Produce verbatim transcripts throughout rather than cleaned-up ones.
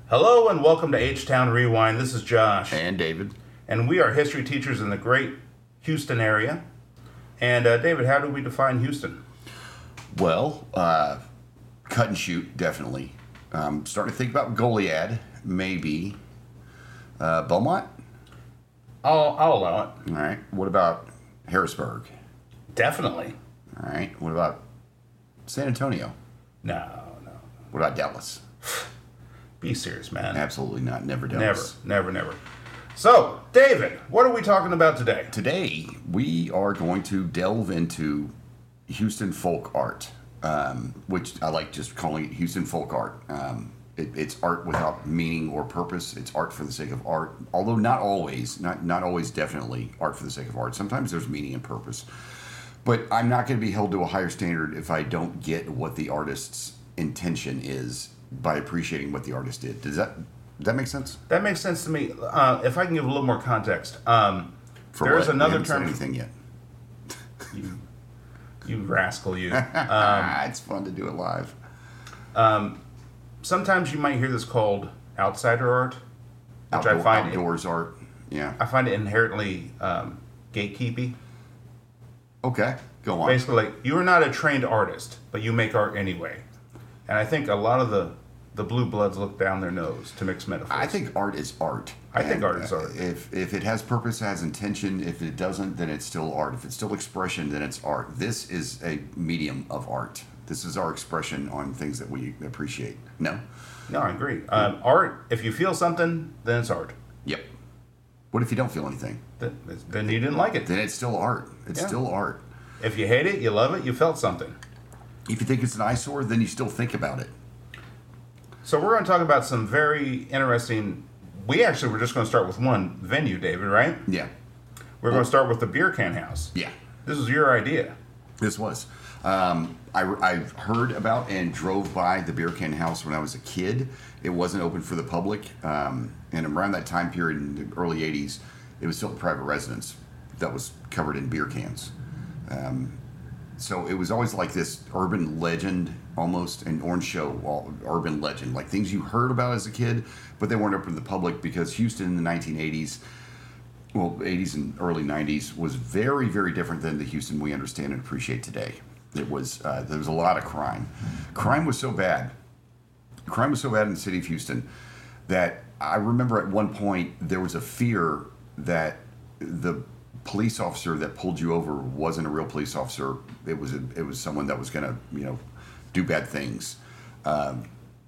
Hello and welcome to H-Town Rewind. This is Josh. And David. And we are history teachers in the great Houston area. And uh, David, how do we define Houston? Well, uh, cut and shoot, definitely. Um, starting to think about Goliad, maybe. Uh, Beaumont? I'll, I'll allow it. All right. What about Harrisburg? Definitely. All right. What about San Antonio? No, no. What about Dallas? Be serious, man. Absolutely not. Never Dallas. Never, never, never. So, David, what are we talking about today? Today, we are going to delve into Houston folk art, um, which I like just calling it Houston folk art. Um, it, it's art without meaning or purpose. It's art for the sake of art, although not always, not, not always definitely art for the sake of art. Sometimes there's meaning and purpose. But I'm not going to be held to a higher standard if I don't get what the artist's intention is by appreciating what the artist did. Does that does that make sense? That makes sense to me. Uh, if I can give a little more context, um, For there's what? another we haven't term. said anything yet. You, you rascal, you. Um, it's fun to do it live. um, sometimes you might hear this called outsider art, which Outdoor, I find outdoors art. Yeah. I find it inherently um, gatekeepy. Okay. Go on. Basically, like, you are not a trained artist, but you make art anyway. And I think a lot of the, the blue bloods look down their nose to mix metaphors. I think art is art. I think And, art is art. uh, If if it has purpose, has intention. If it doesn't, then it's still art. If it's still expression, then it's art. This is a medium of art. This is our expression on things that we appreciate. No? No, I agree. Um, art, if you feel something, then it's art. Yep. What if you don't feel anything? Then, then you didn't like it. Then it's still art. It's Yeah. still art. If you hate it, you love it, you felt something. If you think it's an eyesore, then you still think about it. So we're going to talk about some very interesting... We actually were just going to start with one venue, David, right? Yeah. We're going to start with the Beer Can House. Yeah. This was your idea. This was. Um, I, I heard about and drove by the Beer Can House when I was a kid. It wasn't open for the public. Um, and around that time period in the early eighties, it was still a private residence that was covered in beer cans. Um, so it was always like this urban legend, almost an Orange Show all, urban legend, like things you heard about as a kid, but they weren't open to the public because Houston in the nineteen eighties, well, eighties and early nineties was very, very different than the Houston we understand and appreciate today. It was, uh, there was a lot of crime. Crime was so bad. Crime was so bad in the city of Houston that I remember at one point there was a fear that the police officer that pulled you over wasn't a real police officer. It was a, it was someone that was going to, you know, do bad things. Um,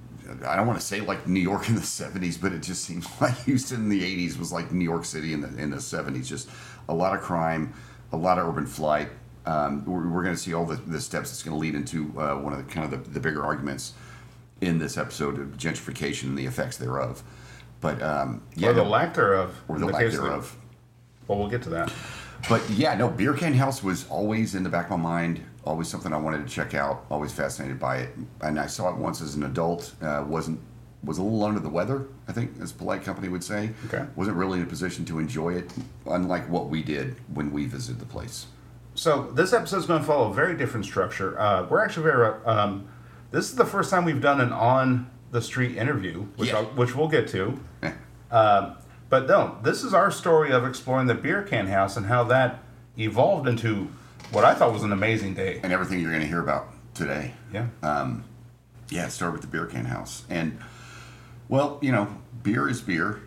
I don't want to say like New York in the seventies, but it just seems like Houston in the eighties was like New York City in the in the seventies. Just a lot of crime, a lot of urban flight. Um, we're we're going to see all the, the steps that's going to lead into uh, one of the kind of the, the bigger arguments in this episode of gentrification and the effects thereof. But um, yeah, or the no, lack thereof. or in the the lack case of the- thereof. Well, we'll get to that. But yeah, no, Beer Can House was always in the back of my mind, always something I wanted to check out, always fascinated by it. And I saw it once as an adult, uh, wasn't was a little under the weather, I think, as polite company would say. Okay. Wasn't really in a position to enjoy it, unlike what we did when we visited the place. So this episode is going to follow a very different structure. Uh, we're actually very... Um, this is the first time we've done an on-the-street interview, which, Yeah. I'll, which we'll get to. Eh. Um, but no, this is our story of exploring the Beer Can House and how that evolved into what I thought was an amazing day. And everything you're going to hear about today. Yeah. Um, yeah, it started with the Beer Can House. And, well, you know, beer is beer.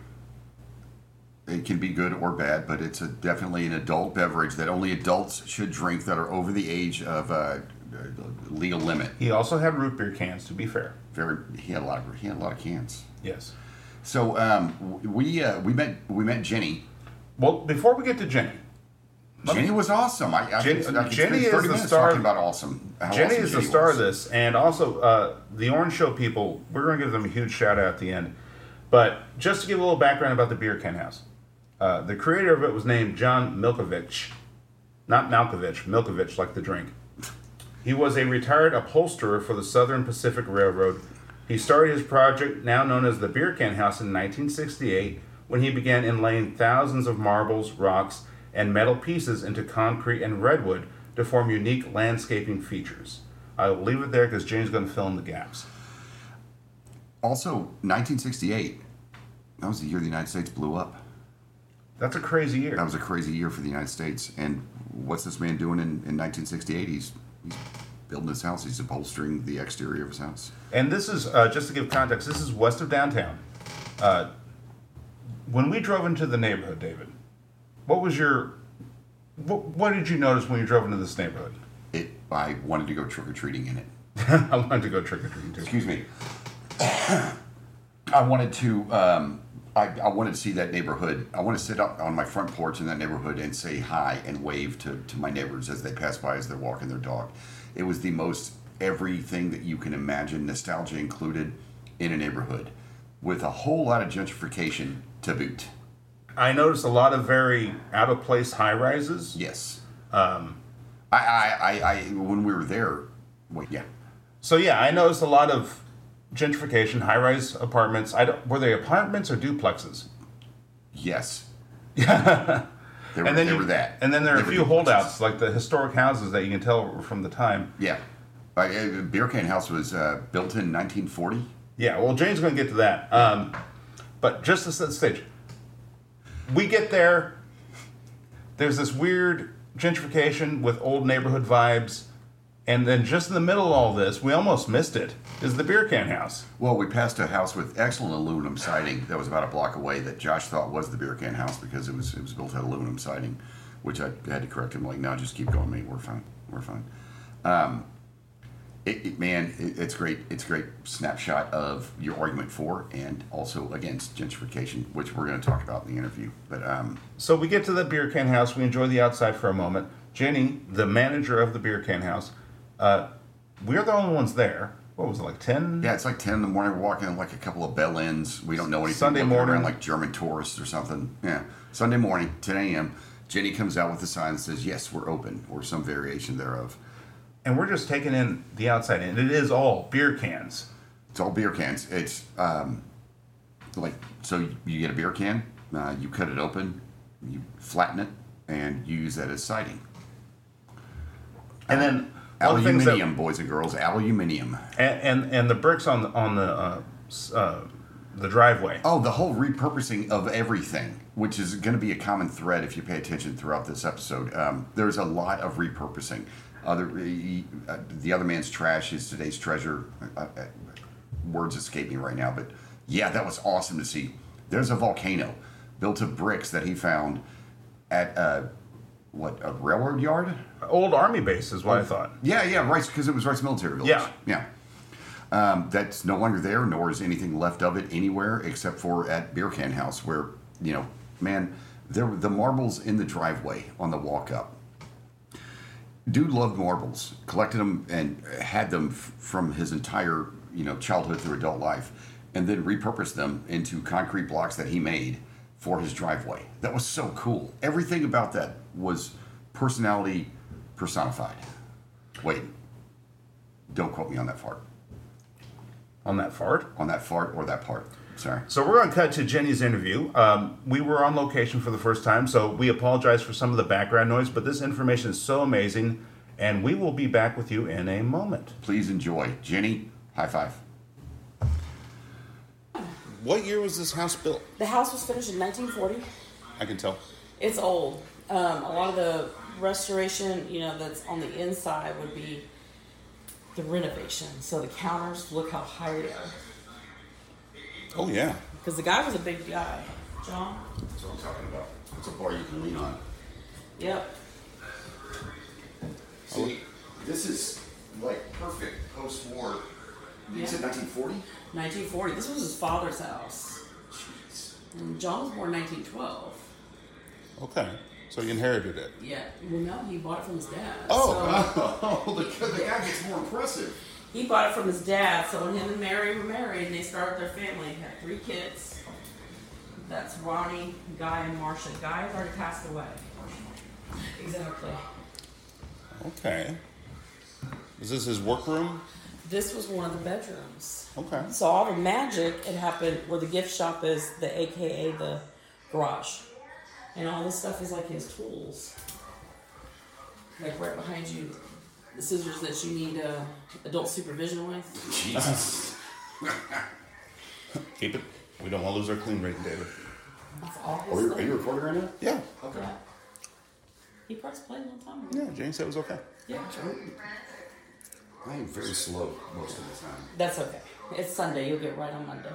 It can be good or bad, but it's a, definitely an adult beverage that only adults should drink that are over the age of uh, legal limit. He also had root beer cans, to be fair. Very, he had a lot of he had a lot of cans. Yes. So um, we uh, we met we met Jenny. Well, before we get to Jenny, let me- Jenny was awesome. I, I Jenny- could, I could Jenny spend is thirty the minutes star- talking about awesome. how Jenny awesome is the star was. of this, and also uh, the Orange Show people. We're going to give them a huge shout out at the end. But just to give a little background about the Beer Can House, uh, the creator of it was named John Milkovich, not Malkovich, Milkovich like the drink. He was a retired upholsterer for the Southern Pacific Railroad. He started his project, now known as the Beer Can House, in nineteen sixty-eight, when he began inlaying thousands of marbles, rocks, and metal pieces into concrete and redwood to form unique landscaping features. I will leave it there because James is going to fill in the gaps. Also, nineteen sixty-eight, that was the year the United States blew up. That's a crazy year. That was a crazy year for the United States. And what's this man doing in, in nineteen sixty-eight? He's, he's building his house. He's upholstering the exterior of his house. And this is, uh, just to give context, this is west of downtown. Uh, when we drove into the neighborhood, David, what was your, what, what did you notice when you drove into this neighborhood? It. I wanted to go trick-or-treating in it. I wanted to go trick-or-treating too. Excuse me. I wanted to, um, I, I wanted to see that neighborhood. I want to sit up on my front porch in that neighborhood and say hi and wave to, to my neighbors as they pass by as they're walking their dog. It was the most everything that you can imagine, nostalgia included, in a neighborhood, with a whole lot of gentrification to boot. I noticed a lot of very out-of-place high-rises. Yes. Um, I, I, I, I, when we were there, wait, yeah. So yeah, I noticed a lot of gentrification, high-rise apartments. I don't, were they apartments or duplexes? Yes. Yeah. They were, and then they you, were that. And then there are They a were few duplexes. holdouts, like the historic houses that you can tell were from the time. Yeah. Uh, uh, Beer Can House was uh, built in nineteen forty. Yeah, well, Jane's going to get to that. Um, but just to set the stage, we get there. There's this weird gentrification with old neighborhood vibes. And then just in the middle of all this, we almost missed it, is the Beer Can House. Well, we passed a house with excellent aluminum siding that was about a block away that Josh thought was the Beer Can House because it was it was built out of aluminum siding, which I had to correct him. Like, no, just keep going, mate. We're fine. We're fine. Um, it, it, man, it, it's great. It's a great snapshot of your argument for and also against gentrification, which we're going to talk about in the interview. But um, So we get to the Beer Can House. We enjoy the outside for a moment. Jenny, the manager of the Beer Can House, uh, we're the only ones there. What was it, like ten? yeah, it's like ten in the morning. We're walking in like a couple of bell ends. We don't know anything. Sunday Looking morning. around like German tourists or something. Yeah, Sunday morning, ten a.m. Jenny comes out with a sign that says, "Yes, we're open," or some variation thereof. And we're just taking in the outside, and it is all beer cans. It's all beer cans. It's um, like, so you get a beer can, uh, you cut it open, you flatten it, and you use that as siding. And then one of the things Aluminium, that, boys and girls, aluminium. and, and and the bricks on the, on the uh, s- uh, the driveway. Oh, the whole repurposing of everything, which is going to be a common thread if you pay attention throughout this episode. Um, there's a lot of repurposing. Other, uh, the other man's trash is today's treasure. Uh, uh, words escape me right now, but yeah, that was awesome to see. There's a volcano built of bricks that he found at uh, what, a railroad yard? Old army base is what I thought. Yeah, yeah, Rice, because it was Rice Military Village. Yeah. yeah. Um, that's no longer there, nor is anything left of it anywhere except for at Beer Can House, where, you know, man, there were the marbles in the driveway on the walk up. Dude loved marbles, collected them and had them f- from his entire, you know, childhood through adult life, and then repurposed them into concrete blocks that he made for his driveway. That was so cool. Everything about that was personality personified. Wait, don't quote me on that fart. On that fart. On that fart or that part. Sorry. So we're going to cut to Jenny's interview. Um, we were on location for the first time, so we apologize for some of the background noise, but this information is so amazing, and we will be back with you in a moment. Please enjoy. Jenny, high five. What year was this house built? The house was finished in nineteen forty. I can tell. It's old. Um, a lot of the restoration, you know, that's on the inside would be the renovation. So the counters, look how high they are. Oh, yeah. Because the guy was a big guy. John? That's what I'm talking about. It's a bar you can lean on. Yep. See, this is like perfect post-war. You Yeah. said nineteen forty? nineteen forty. This was his father's house. Jeez. And John was born nineteen twelve. Okay. So you inherited it. Yeah. Well, no, he bought it from his dad. Oh. Oh, the, the guy gets more impressive. He bought it from his dad, so when him and Mary were married and they started their family, they had three kids. That's Ronnie, Guy, and Marcia. Guy has already passed away. Exactly. Okay. Is this his workroom? This was one of the bedrooms. Okay. So all the magic had happened where the gift shop is, the A K A the garage. And all this stuff is like his tools. Like right behind you, the scissors that you need uh, adult supervision with. Jesus. Keep it. We don't want to lose our clean rating, David. That's all Are his you, are thing. you recording right now? Yeah. Okay. Yeah. He pressed play one time ago. Yeah, Jane said it was okay. Yeah. I am very slow most of the time. That's okay. It's Sunday. You'll get right on Monday.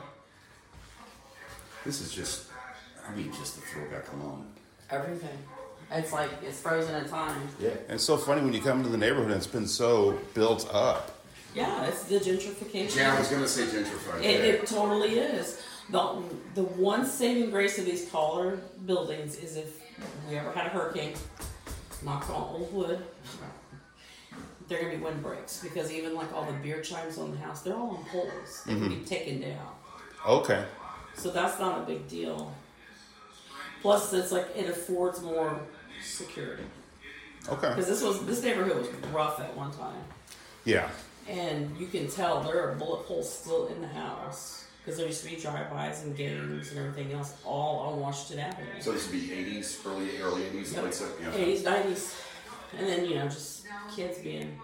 This is just, I mean, just the throwback alone. Everything. It's like it's frozen in time. Yeah. And it's so funny when you come to the neighborhood and it's been so built up. Yeah, it's the gentrification. Yeah, I was going to say gentrified. It, it totally is. The, the one saving grace of these taller buildings is if we ever had a hurricane, knock on old wood, they're going to be windbreaks. Because even like all the beer chimes on the house, they're all on poles. They can be taken down. Okay. So that's not a big deal. Plus, it's like it affords more security. Okay. Because this was this neighborhood was rough at one time. Yeah. And you can tell there are bullet holes still in the house. Because there used to be drive-bys and games and everything else all on Washington Avenue. So this would be eighties, early early eighties, Yep. late seventies. Yeah. eighties, nineties. And then, you know, just kids being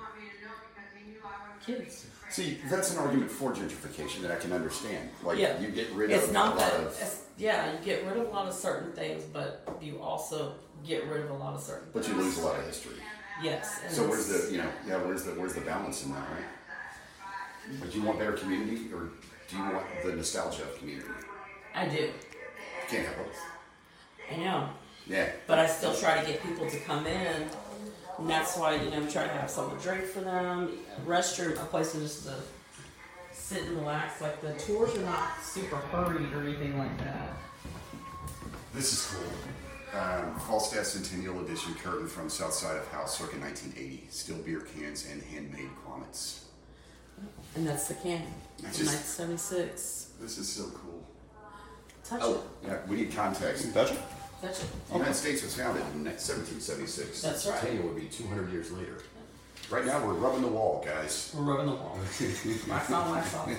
kids. See, that's an argument for gentrification that I can understand. Like, Yeah. you get rid It's of not a that, lot of... it's, yeah, you get rid of a lot of certain things, but you also get rid of a lot of certain But you things. lose a lot of history. Yes. And So where's it's- the, you know, yeah, where's the where's the balance in that, right? But do you want better community, or do you want the nostalgia of community? I do. You can't have both. I know. Yeah. But I still try to get people to come in. And that's why, you know, we try to have something to drink for them, a restroom, a place to just to sit and relax. Like the tours are not super hurried or anything like that. This is cool. Um, Falstaff Centennial Edition curtain from south side of house circa nineteen eighty. Still beer cans and handmade grommets. And that's the can. I From just- nineteen seventy-six. This is so cool. Touch Oh, yeah, we need context. Touch it? it. Touch it. The United States was founded in seventeen seventy-six. That's right. Centennial would be two hundred years later. Right now, we're rubbing the wall, guys. We're rubbing the wall. Wax on, wax off.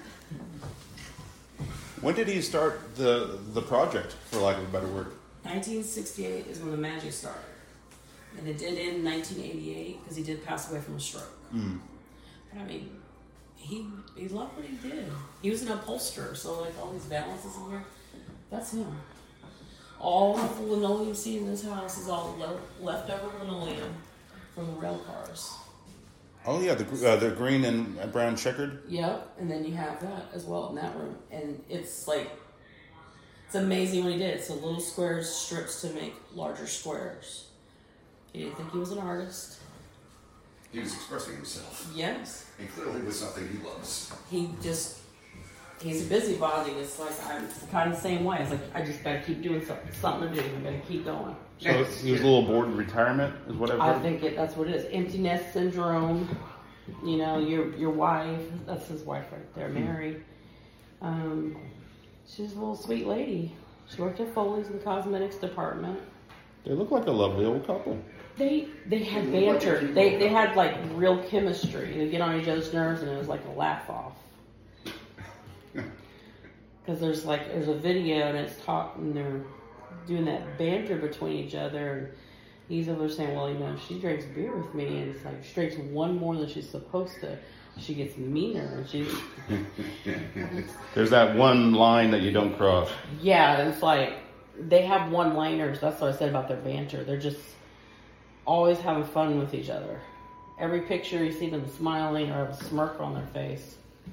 When did he start the the project, for lack of a better word? nineteen sixty-eight is when the magic started. And it did end in nineteen eighty-eight because he did pass away from a stroke. Mm. But I mean, he he loved what he did. He was an upholsterer, so like all these balances in here, that's him. All the linoleum you see in this house is all le- leftover linoleum from the rail cars. Oh yeah, the gr- uh, the green and uh, brown checkered. Yep, and then you have that as well in that room, and it's like it's amazing what he did. So little squares strips to make larger squares. He didn't think he was an artist. He was expressing himself. Yes, And clearly was something he loves. he just he's a busybody. It's like I'm kind of the same way. It's like I just gotta keep doing something, something to do. I'm gonna keep going. So he was a little bored in retirement, is what I've I heard. think it, that's what it is. Empty nest syndrome. You know, your your wife. That's his wife right there, Mary. Um, she's a little sweet lady. She worked at Foley's in the cosmetics department. They look like a lovely old couple. They they had banter. They they had like real chemistry. They get on each other's nerves, and it was like a laugh off. Because there's like there's a video and it's taught and they're doing that banter between each other. And he's over there saying, "Well, you know, she drinks beer with me, and it's like she drinks one more than she's supposed to. She gets meaner, and she's There's that one line that you don't cross. yeah." And it's like they have one-liners. That's what I said about their banter. They're just always having fun with each other. Every picture you see them smiling or have a smirk on their face.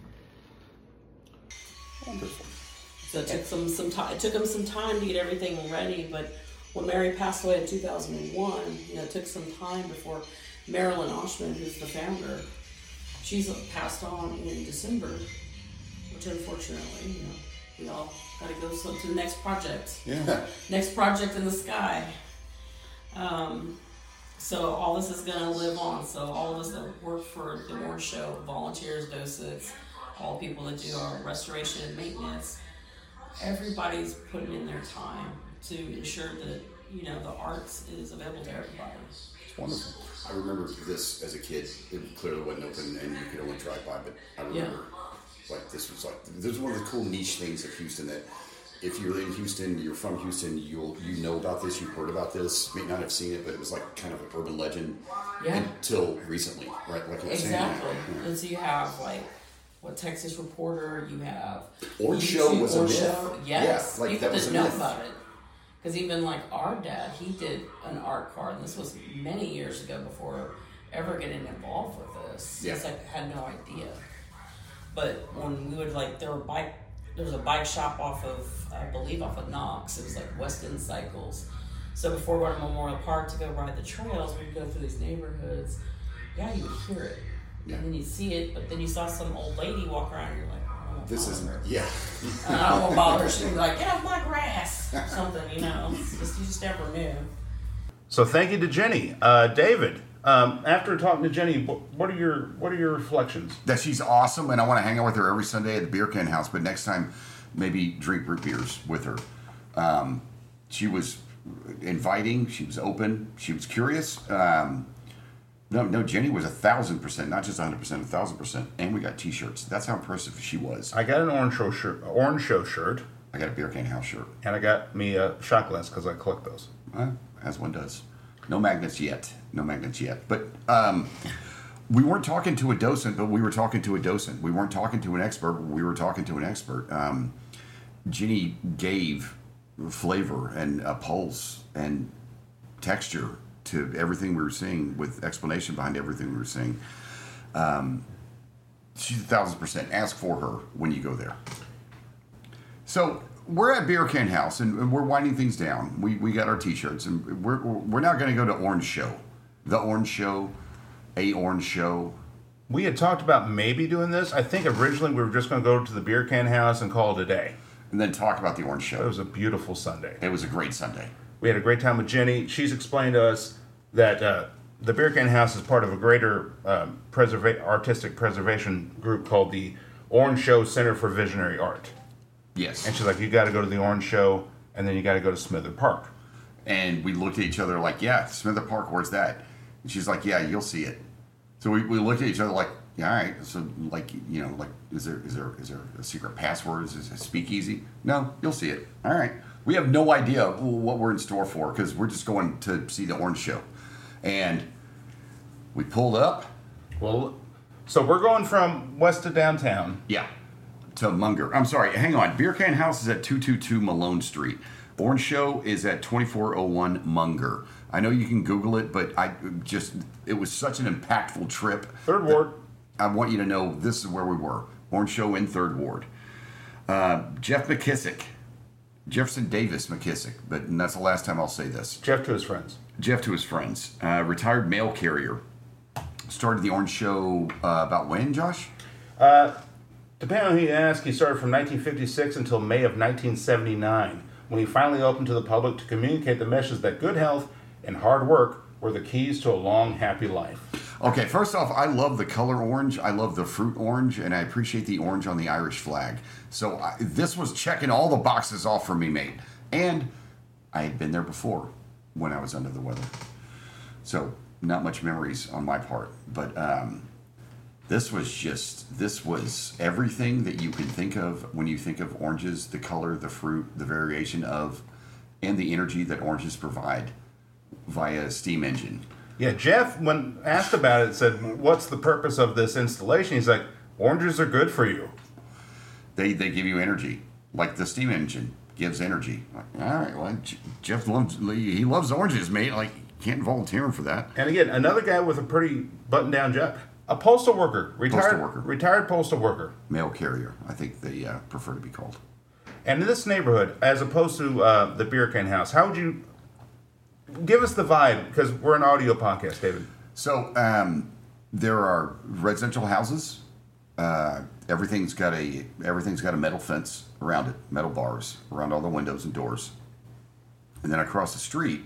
Wonderful. So it took some some time. It took them some time to get everything ready. But when Mary passed away in two thousand one, you know, it took some time before Marilyn Oshman, who's the founder, she's passed on in December, which unfortunately, you know, we all got to go so, to the next project. Yeah. Next project in the sky. Um, so all this is going to live on. So all of us that work for the Orange Show, volunteers, docents, all the people that do our restoration and maintenance, everybody's putting in their time to ensure that, you know, the arts is available to everybody. It's wonderful. I remember this as a kid. It clearly wasn't open and you could only drive by, but I remember like this was like this was one of the cool niche things of Houston that if you're in Houston, you're from Houston, you'll you know about this, you've heard about this, may not have seen it, but it was like kind of an urban legend Yeah. until recently, right? Like you were saying. Exactly. Yeah. And so you have like what Texas Reporter. You have Orange YouTube, Show was a Orange myth. Show. Yes, Yeah, like people that was didn't a know myth. about it. Because even like our dad, he did an art card, and this was many years ago before ever getting involved with this. Yeah. He's like had no idea. But when we would like, there were bike, there was a bike shop off of, I believe, off of Knox. It was like West End Cycles. So before we went to Memorial Park to go ride the trails, we'd go through these neighborhoods. Yeah, you would hear it, Yeah. and then you'd see it. But then you saw some old lady walk around, and you're like, I don't want to This bother is her. yeah. And I don't want to bother her. She'd be like, get off my grass, something, you know. It's just, you just never knew. So thank you to Jenny. Uh, David, um, after talking to Jenny, wh- what are your what are your reflections? That she's awesome, and I want to hang out with her every Sunday at the Beer Can House. But next time, maybe drink root beers with her. Um, she was inviting. She was open. She was curious. Um, no, no, Jenny was a thousand percent, not just a hundred percent, a thousand percent. And we got T-shirts. That's how impressive she was. I got an orange show shirt, orange show shirt, I got a Beer Can House shirt, and I got me a shot glass because I collect those. uh, as one does. No magnets yet. No magnets yet. But um, we weren't talking to a docent, but we were talking to a docent. We weren't talking to an expert. We were talking to an expert. Um, Ginny gave flavor and a pulse and texture to everything we were seeing, with explanation behind everything we were seeing. Um, she's a thousand percent. Ask for her when you go there. So we're at Beer Can House, and we're winding things down. We we got our T-shirts, and we're we're now going to go to Orange Show, the Orange Show, a Orange Show. We had talked about maybe doing this. I think originally we were just going to go to the Beer Can House and call it a day. And then talk about the Orange Show. It was a beautiful Sunday. It was a great Sunday. We had a great time with Jenny. She's explained to us that uh, the Beer Can House is part of a greater um, preserva- artistic preservation group called the Orange Show Center for Visionary Art. Yes. And she's like, you got to go to the Orange Show, and then you got to go to Smither Park. And we looked at each other like, yeah, Smither Park, where's that? And she's like, yeah, you'll see it. So we, we looked at each other like, yeah, all right. So like, you know, like, is there is there is there a secret password? Is it a speakeasy? No, you'll see it. All right. We have no idea what we're in store for because we're just going to see the Orange Show. And we pulled up. Well, so we're going from west to downtown. Yeah. To Munger. I'm sorry, hang on. Beer Can House is at two two two Malone Street. Orange Show is at twenty-four oh one Munger. I know you can Google it, but I just, it was such an impactful trip. Third Ward. I want you to know this is where we were. Orange Show in Third Ward. Uh, Jeff McKissick. Jefferson Davis McKissick, but that's the last time I'll say this. Jeff to his friends. Jeff to his friends. Uh, retired mail carrier. Started the Orange Show uh, about when, Josh? Uh, depending on who you ask, he started from nineteen fifty-six until May of nineteen seventy-nine, when he finally opened to the public to communicate the message that good health and hard work were the keys to a long, happy life. Okay, first off, I love the color orange. I love the fruit orange, and I appreciate the orange on the Irish flag. So I, this was checking all the boxes off for me, mate. And I had been there before when I was under the weather. So not much memories on my part. But um, this was just, this was everything that you can think of when you think of oranges, the color, the fruit, the variation of, and the energy that oranges provide via a steam engine. Yeah, Jeff, when asked about it, said, what's the purpose of this installation? He's like, oranges are good for you. They they give you energy, like the steam engine gives energy. Like, all right, well, J- Jeff loves he loves oranges, mate. Like, can't volunteer him for that. And again, another guy with a pretty button-down job. A postal worker. Retired, Postal worker. Retired postal worker. Mail carrier, I think they uh, prefer to be called. And in this neighborhood, as opposed to uh, the Beer Can House, how would you... Give us the vibe, because we're an audio podcast, David. So um, there are residential houses. Uh, everything's got a everything's got a metal fence around it, metal bars around all the windows and doors. And then across the street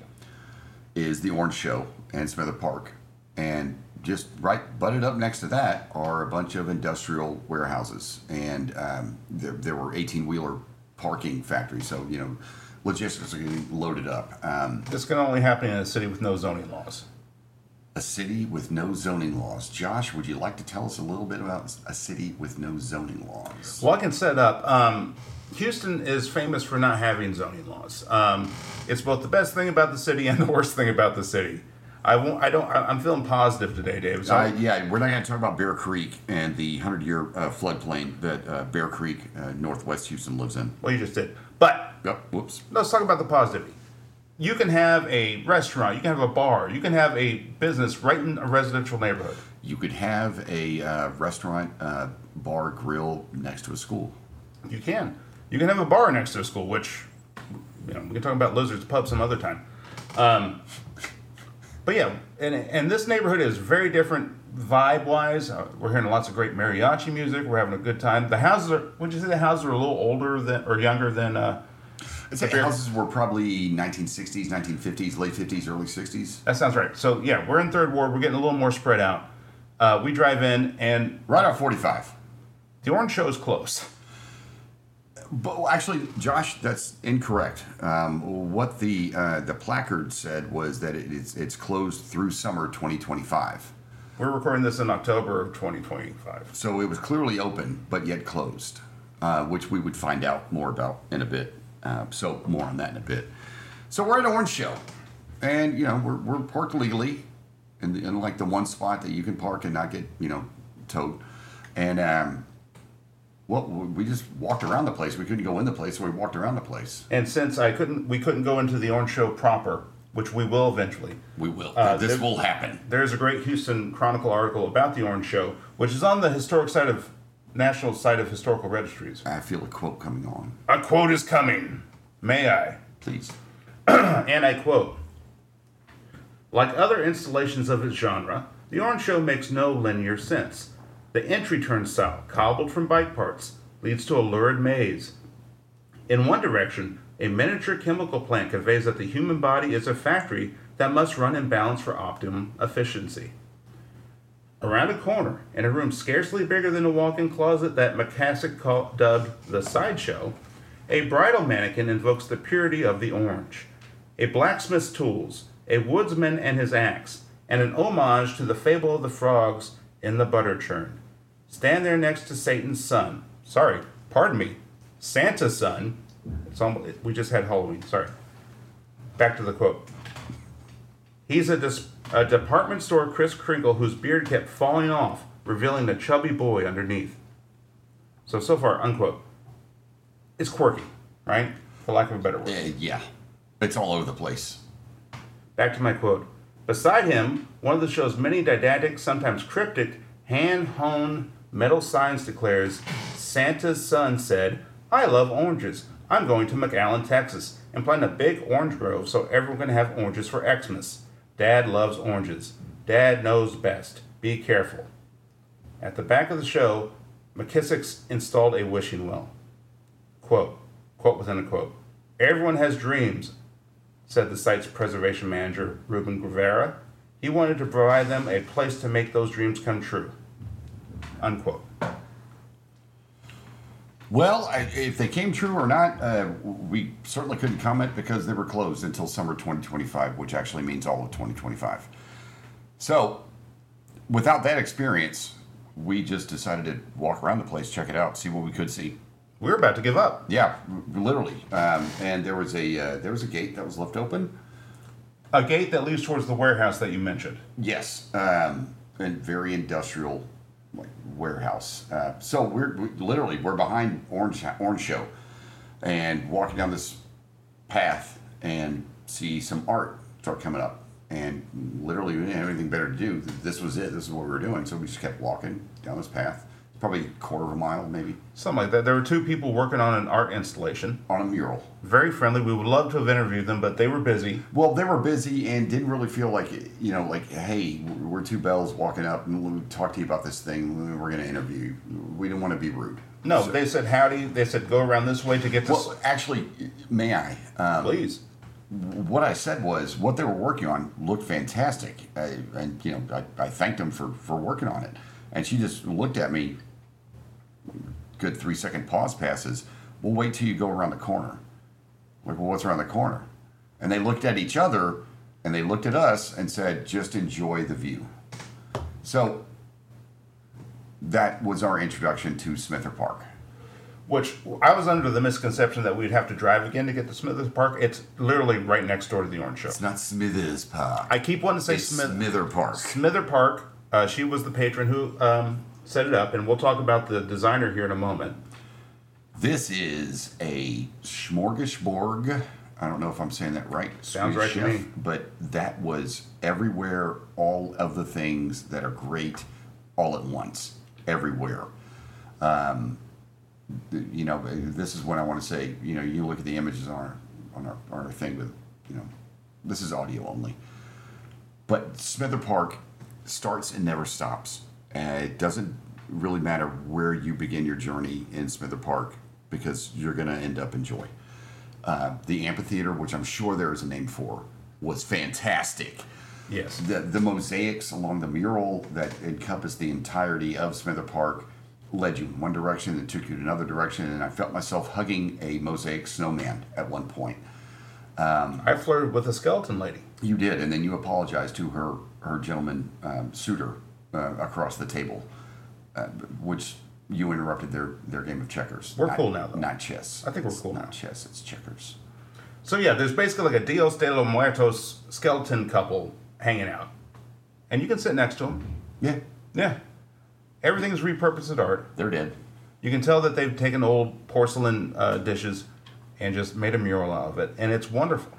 is the Orange Show and Smither Park. And just right butted up next to that are a bunch of industrial warehouses. And um, there, there were eighteen-wheeler parking factories. So, you know, logistics are getting loaded up. Um, This can only happen in a city with no zoning laws. a city with no zoning laws. Josh, would you like to tell us a little bit about a city with no zoning laws? Well, I can set up. Um, Houston is famous for not having zoning laws. Um, it's both the best thing about the city and the worst thing about the city. I won't. I don't. I- I'm feeling positive today, Dave. So Uh, yeah, we're not going to talk about Bear Creek and the hundred-year uh, floodplain that uh, Bear Creek, uh, Northwest Houston, lives in. well, you just did. But Yep. Whoops. let's talk about the positivity. You can have a restaurant. You can have a bar. You can have a business right in a residential neighborhood. You could have a uh, restaurant, uh, bar, grill next to a school. You can. You can have a bar next to a school, which, you know, we can talk about Lizard's Pub some other time. Um, but yeah, and, and this neighborhood is very different vibe-wise. Uh, we're hearing lots of great mariachi music. We're having a good time. The houses are, would you say the houses are a little older than or younger than... Uh, I'd say the Bear- houses were probably nineteen sixties, nineteen fifties, late fifties, early sixties. That sounds right. So yeah, we're in Third Ward. We're getting a little more spread out. Uh, we drive in, and Right on forty-five. the Orange Show is close. But well, actually, Josh, that's incorrect. Um, what the uh, the placard said was that it is it's closed through summer twenty twenty-five. We're recording this in October of twenty twenty-five. So it was clearly open, but yet closed, uh, which we would find out more about in a bit. Uh, so more on that in a bit. So we're at Orange Show, and you know we're we're parked legally, in, the, in like the one spot that you can park and not get you know towed, and um, well we just walked around the place. We couldn't go in the place, so we walked around the place. And since I couldn't, we couldn't go into the Orange Show proper, which we will eventually. We will. Uh, this there- will happen. There's a great Houston Chronicle article about the Orange Show, which is on the historic site of National Site of Historical Registries. I feel a quote coming on. A quote is coming. May I? Please. And I quote, "Like other installations of its genre, the Orange Show makes no linear sense. The entry turnstile, cobbled from bike parts, leads to a lurid maze. In one direction, a miniature chemical plant conveys that the human body is a factory that must run in balance for optimum efficiency. Around a corner, in a room scarcely bigger than a walk-in closet that McCassick called, dubbed the sideshow, a bridal mannequin invokes the purity of the orange. A blacksmith's tools, a woodsman and his axe, and an homage to the fable of the frogs in the butter churn. Stand there next to Satan's son. Sorry, pardon me, Santa's son. It's almost, we just had Halloween, sorry. Back to the quote. He's a, dis, a department store Kris Kringle whose beard kept falling off, revealing the chubby boy underneath. So, so far, unquote. It's quirky, right? For lack of a better word. Uh, yeah. It's all over the place. Back to my quote. Beside him, one of the show's many didactic, sometimes cryptic, hand-honed metal signs declares, Santa's son said, I love oranges. I'm going to McAllen, Texas, and plant a big orange grove so everyone can have oranges for Xmas. Dad loves oranges. Dad knows best. Be careful. At the back of the show, McKissick's installed a wishing well. Quote, quote within a quote, everyone has dreams, said the site's preservation manager, Ruben Guevara. He wanted to provide them a place to make those dreams come true. Unquote. Well, I, if they came true or not, uh, we certainly couldn't comment because they were closed until summer twenty twenty-five, which actually means all of twenty twenty-five. So, without that experience, we just decided to walk around the place, check it out, see what we could see. We were about to give up. Yeah, literally. Um, and there was a uh, there was a gate that was left open. A gate that leads towards the warehouse that you mentioned. Yes, um, and very industrial, like warehouse. Uh, so we're we, literally we're behind Orange Orange Show, and walking down this path and see some art start coming up. And literally, we didn't have anything better to do. This was it. This is what we were doing. So we just kept walking down this path. Probably a quarter of a mile, maybe. Something like that. There were two people working on an art installation. On a mural. Very friendly. We would love to have interviewed them, but they were busy. Well, they were busy and didn't really feel like, you know, like, hey, we're two bells walking up and we'll talk to you about this thing. We're going to interview you. We didn't want to be rude. No, So- they said howdy. They said go around this way to get to... Well, actually, may I? Um, Please. What I said was what they were working on looked fantastic. I, and, you know, I, I thanked them for, for working on it. And she just looked at me. Good three second pause passes. We'll wait till you go around the corner. Like, well, what's around the corner? And they looked at each other and they looked at us and said, just enjoy the view. So that was our introduction to Smither Park. which I was under the misconception that we'd have to drive again to get to Smithers Park. It's literally right next door to the Orange Show. It's not Smithers Park. I keep wanting to say it's Smith- Smither Park. Smither Park. Uh, she was the patron who um, set it up, and we'll talk about the designer here in a moment. This is a smorgasbord. I don't know if I'm saying that right. Sounds Swedish right to chef, me. But that was everywhere, all of the things that are great all at once, everywhere. Um, you know, this is what I want to say. You know, you look at the images on our, on our, on our thing with, you know, this is audio only. But Smither Park starts and never stops. Uh, it doesn't really matter where you begin your journey in Smither Park because you're going to end up in joy. Uh, the amphitheater, which I'm sure there is a name for, was fantastic. Yes. The, the mosaics along the mural that encompassed the entirety of Smither Park led you in one direction and took you in another direction, and I felt myself hugging a mosaic snowman at one point. Um, I flirted with a skeleton lady. You did, and then you apologized to her her gentleman um, suitor uh, across the table, uh, which you interrupted their, their game of checkers. We're not, cool now, though. Not chess. I think we're It's cool not now. chess, it's checkers. So yeah, there's basically like a Dios de los Muertos skeleton couple hanging out. And you can sit next to them. Yeah, Yeah. Everything's repurposed art. they're dead. You can tell that they've taken old porcelain uh, dishes and just made a mural out of it. And it's wonderful.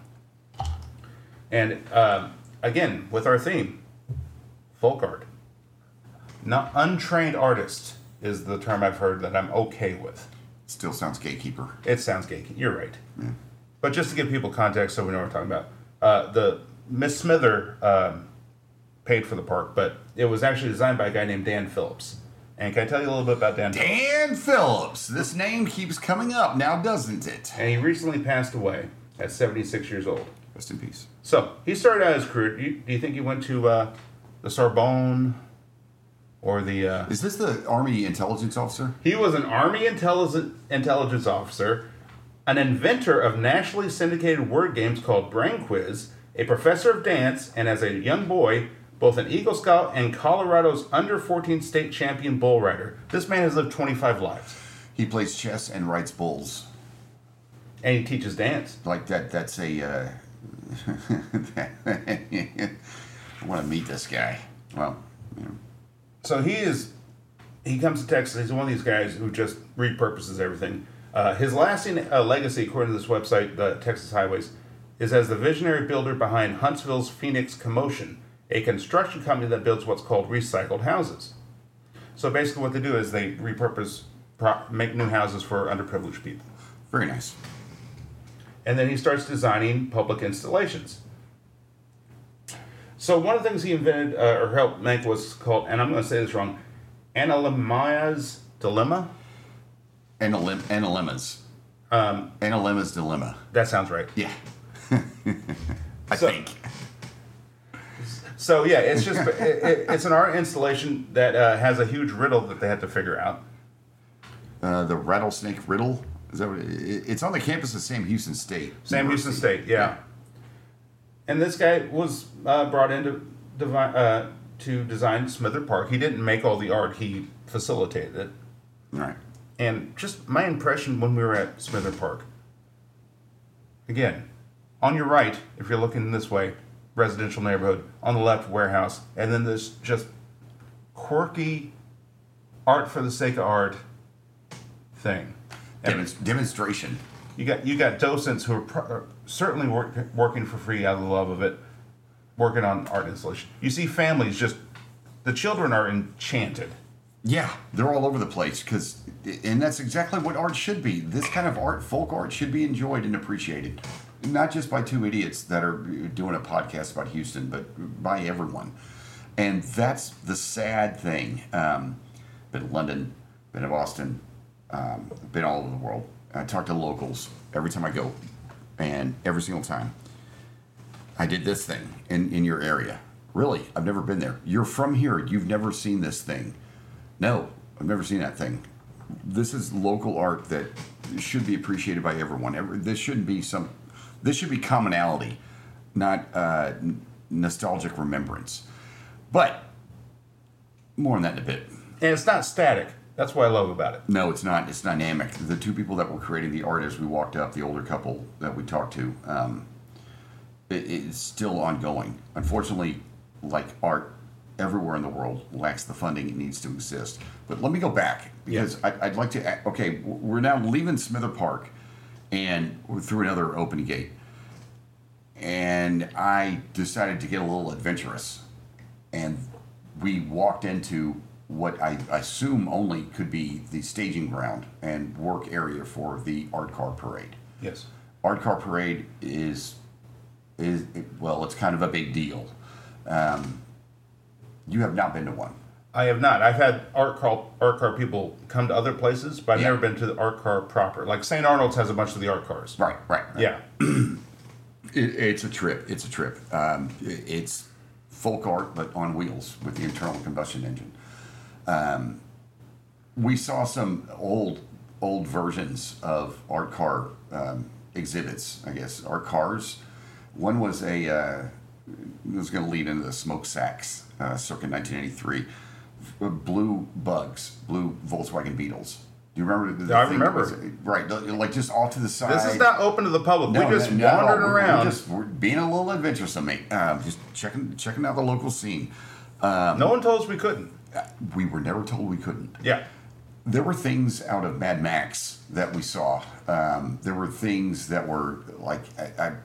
And uh, again, with our theme, folk art. Not untrained artist is the term I've heard that I'm okay with. Still sounds gatekeeper. It sounds geeky. You're right. Yeah. But just to give people context so we know what we're talking about, uh, the Miss Smither um, paid for the park, but it was actually designed by a guy named Dan Phillips. And can I tell you a little bit about Dan Phillips? Dan Phillips. This name keeps coming up now, doesn't it? And he recently passed away at seventy-six years old. Rest in peace. So he started out his career. Do you, do you think he went to uh, the Sorbonne or the? Uh, Is this the Army intelligence officer? he was an Army intelligence intelligence officer, an inventor of nationally syndicated word games called Brain Quiz, a professor of dance, and as a young boy, both an Eagle Scout and Colorado's under fourteen state champion bull rider. This man has lived twenty-five lives, He plays chess and rides bulls. and he teaches dance. Like that. That's a. Uh, I want to meet this guy. Well, you know. So he is, he comes to Texas. He's one of these guys who just repurposes everything. Uh, his lasting uh, legacy, according to this website, the Texas Highways, is as the visionary builder behind Huntsville's Phoenix Commotion, a construction company that builds what's called recycled houses. So basically what they do is they repurpose, pro- make new houses for underprivileged people. Very nice. And then he starts designing public installations. So one of the things he invented uh, or helped make was called, and I'm going to say this wrong, Analemma's Dilemma. Analem- Analemma's. Um, Analemma's Dilemma. that sounds right. Yeah. I So- think. So yeah, it's just it, it, it's an art installation that uh, has a huge riddle that they had to figure out. Uh, the Rattlesnake Riddle. Is that what it, it- it's on the campus of Sam Houston State. Sam Houston University. State, yeah. And this guy was uh, brought in to, devi- uh, to design Smither Park. He didn't make all the art; he facilitated it. Right. And just my impression when we were at Smither Park. Again, on your right, if you're looking this way, residential neighborhood. On the left, warehouse. And then this just quirky art for the sake of art thing. And Demonst- demonstration. you got you got docents who are pro- certainly work, working for free out of the love of it, working on art installation. You see families just, the children are enchanted. Yeah, they're all over the place because, and that's exactly what art should be. This kind of art, folk art, should be enjoyed and appreciated, not just by two idiots that are doing a podcast about Houston, but by everyone. And that's the sad thing. Um, been to London, been to Boston, um, been all over the world. I talk to locals every time I go, and every single time. I did this thing in, in your area. Really, I've never been there. You're from here. You've never seen this thing. No, I've never seen that thing. This is local art that should be appreciated by everyone. Every, this shouldn't be some. This should be commonality, not uh, n- nostalgic remembrance. But more on that in a bit. And it's not static. That's what I love about it. No, it's not. It's dynamic. The two people that were creating the art as we walked up, the older couple that we talked to, um, it, it's still ongoing. Unfortunately, like art everywhere in the world lacks the funding it needs to exist. But let me go back because Yeah. I, I'd like to. Okay, we're now leaving Smither Park, and we're through another open gate, and I decided to get a little adventurous, and we walked into what I assume only could be the staging ground and work area for the Art Car Parade. Yes. Art Car Parade is is well, it's kind of a big deal. Um, you have not been to one. I have not. I've had art car art car people come to other places, but I've Yeah. never been to the art car proper. Like Saint Arnold's has a bunch of the art cars. Right, right. right. Yeah. It, it's a trip. It's a trip. Um, it, it's folk art, but on wheels with the internal combustion engine. Um, we saw some old, old versions of art car um, exhibits. I guess art cars. One was a. Uh, it was going to lead into the smokestacks, uh, circa nineteen eighty-three. Blue bugs, blue Volkswagen Beetles. Do you remember? The, the I thing remember. that was- right, like just off to the side. This is not open to the public. No, we just no, no, wandered we're, around. We're just we're being a little adventuresome, mate. Um, just checking checking out the local scene. Um, no one told us we couldn't. we were never told we couldn't. Yeah. There were things out of Mad Max that we saw. Um, there were things that were like I, I,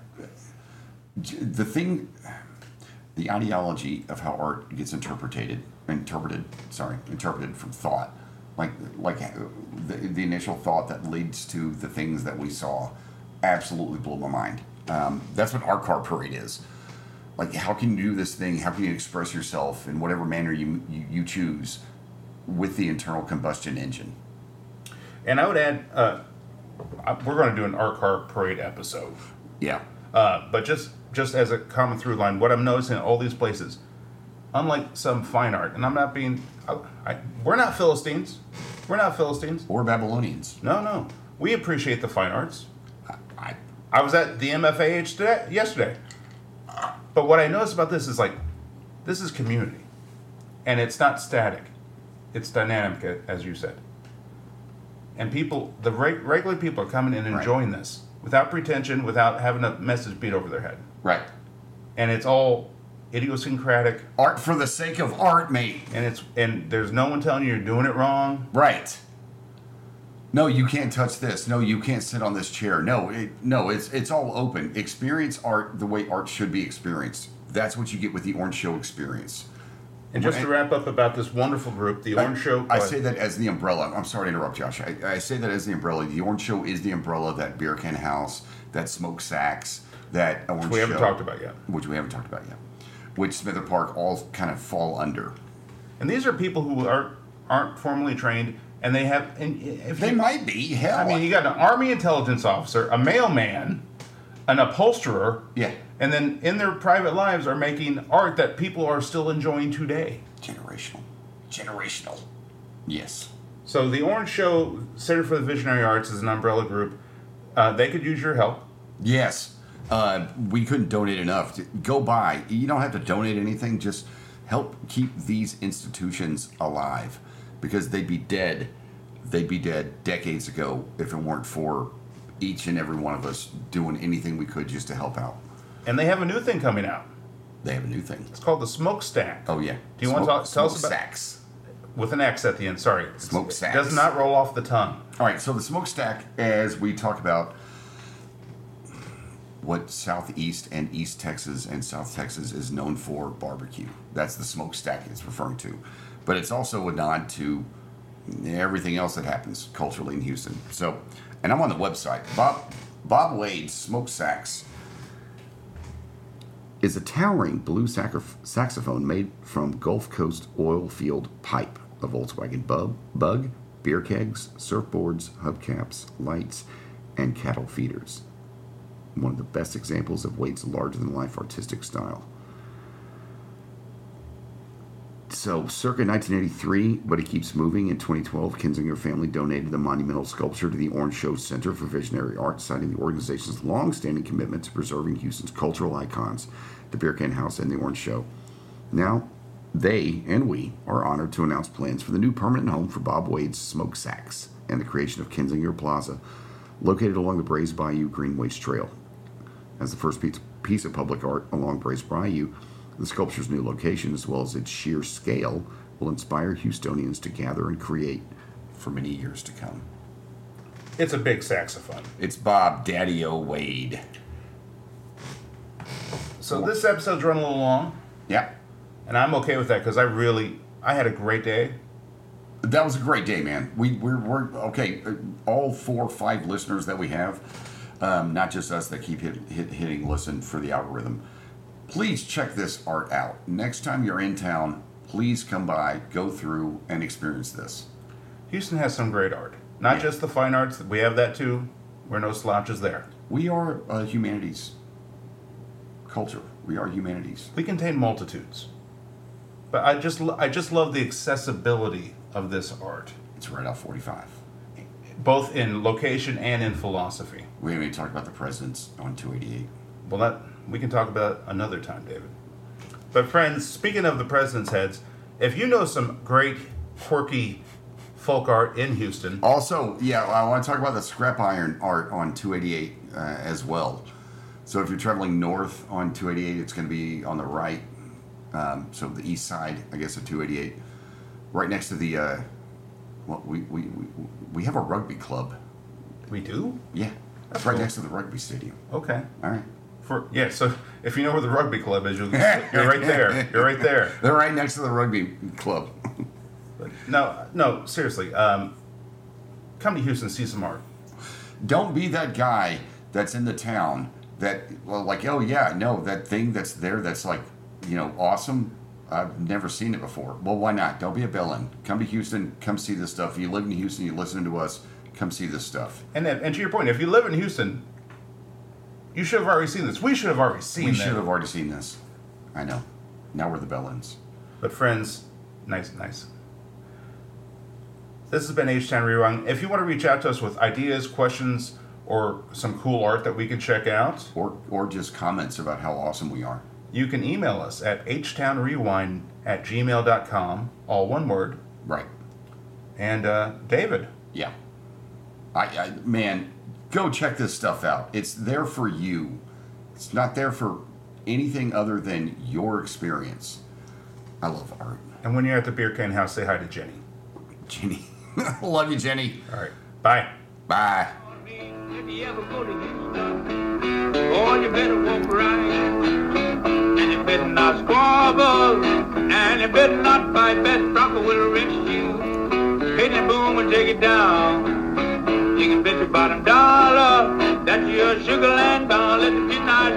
the thing, the ideology of how art gets interpreted, interpreted. Sorry, interpreted from thought. Like like the, the initial thought that leads to the things that we saw, absolutely blew my mind. Um, that's what Art Car Parade is. Like, how can you do this thing? How can you express yourself in whatever manner you, you, you choose with the internal combustion engine? And I would add, uh, we're going to do an art car parade episode. Yeah. Uh, but just just as a common through line, what I'm noticing in all these places, unlike some fine art, and I'm not being, I, I, we're not Philistines. We're not Philistines. Or Babylonians. No, no. We appreciate the fine arts. I, I, I was at the M F A H today, yesterday. But what I noticed about this is like, this is community. And it's not static. It's dynamic, as you said. And people, the reg- regular people are coming in and Right. enjoying this without pretension, without having a message beat over their head. right. And it's all idiosyncratic, Art for the sake of art, mate. and it's and there's no one telling you you're doing it wrong. Right. No, you can't touch this. No, you can't sit on this chair. No, it, no, it's it's all open. Experience art the way art should be experienced. That's what you get with the Orange Show experience. And just to wrap up about this wonderful group, the Orange I, Show. I say that as the umbrella. I'm sorry to interrupt, Josh. I, I say that as the umbrella. The Orange Show is the umbrella that Beer Can House, that Smoke Sacks, that Orange we haven't Show, talked about yet. which we haven't talked about yet, which Smither Park all kind of fall under. And these are people who aren't aren't formally trained, and they have. And if They you, might be. Hell, I mean, you got an Army intelligence officer, a mailman, an upholsterer, yeah, and then in their private lives are making art that people are still enjoying today. generational, generational. Yes. So the Orange Show Center for the Visionary Arts is an umbrella group. Uh, they could use your help. Yes, uh, we couldn't donate enough. To go by. You don't have to donate anything. Just help keep these institutions alive, because they'd be dead. They'd be dead decades ago if it weren't for each and every one of us doing anything we could just to help out. And they have a new thing coming out. They have a new thing. It's called the Smokestack. Oh yeah. Do you want to talk- tell us about- Smokestacks? With an X at the end, sorry. Smokestacks. It does not roll off the tongue. All right, so the smokestack, as we talk about what Southeast and East Texas and South Texas is known for, barbecue. That's the smokestack it's referring to. But it's also a nod to everything else that happens culturally in Houston. So, and I'm on the website. Bob Bob Wade's Smokestacks is a towering blue saxoph- saxophone made from Gulf Coast oil field pipe, a Volkswagen bug, bug, beer kegs, surfboards, hubcaps, lights, and cattle feeders. One of the best examples of Wade's larger-than-life artistic style. So, circa nineteen eighty-three, but it keeps moving. In twenty twelve, Kinzinger family donated the monumental sculpture to the Orange Show Center for Visionary Arts, citing the organization's long-standing commitment to preserving Houston's cultural icons, the Beer Can House and the Orange Show. Now, They and we are honored to announce plans for the new permanent home for Bob Wade's Smoke Sacks and the creation of Kinzinger Plaza, located along the Brays Bayou Green Waste Trail. As the first piece, piece of public art along Brays Bayou, the sculpture's new location, as well as its sheer scale, will inspire Houstonians to gather and create for many years to come. It's a big saxophone. It's Bob Daddy-O Wade. So this episode's run a little long. Yeah. And I'm okay with that because I really, I had a great day. That was a great day, man. We, we're, we're okay. All four or five listeners that we have, um, not just us that keep hit, hit, hitting listen for the algorithm. Please check this art out. Next time you're in town, please come by, go through, and experience this. Houston has some great art. Not Yeah. just the fine arts. We have that too. We're no slouches there. We are a humanities culture. We are humanities. We contain multitudes. But I just, lo- I just love the accessibility of this art, It's right off forty-five. both in location and in philosophy. We haven't even talked about the presidents on two eighty-eight. Well, that we can talk about another time, David. But friends, speaking of the president's heads, if you know some great, quirky folk art in Houston, Also, yeah, I want to talk about the scrap iron art on two eighty-eight uh, as well. So if you're traveling north on two eighty-eight, it's going to be on the right. Um, so the east side, I guess, of two eighty-eight, right next to the. Uh, well, we, we we we have a rugby club. we do. Yeah, That's right cool. next to the rugby stadium. Okay. All right, For yeah, so if you know where the rugby club is, you'll, you're right there. You're right there. they're right next to the rugby club. But no, no, seriously. Um, come to Houston, see some art. Don't be that guy that's in the town that, well, like, oh yeah, no, that thing that's there that's like, you know, awesome. I've never seen it before. Well, why not? Don't be a villain. Come to Houston. Come see this stuff. If you live in Houston, you listen to us. Come see this stuff. And then, and to your point, if you live in Houston, you should have already seen this. We should have already seen We that. should have already seen this. I know. Now we're the Bellins. But friends, nice, nice. This has been H-Town Rewind. If you want to reach out to us with ideas, questions, or some cool art that we can check out, Or or just comments about how awesome we are. you can email us at h town rewind at gmail dot com, all one word. Right. And uh, David, Yeah. I, I man, go check this stuff out. It's there for you. It's not there for anything other than your experience. I love art. and when you're at the Beer Can House, say hi to Jenny. Jenny. Love you, Jenny. All right, bye. Bye. If you ever go to Houston, boy, you better walk right. And you better not squabble. And you better not fight. Best Bronco will wrench you. Hit the boom and take it down. You can bet your bottom dollar that you're a Sugar Land bound. Let the midnight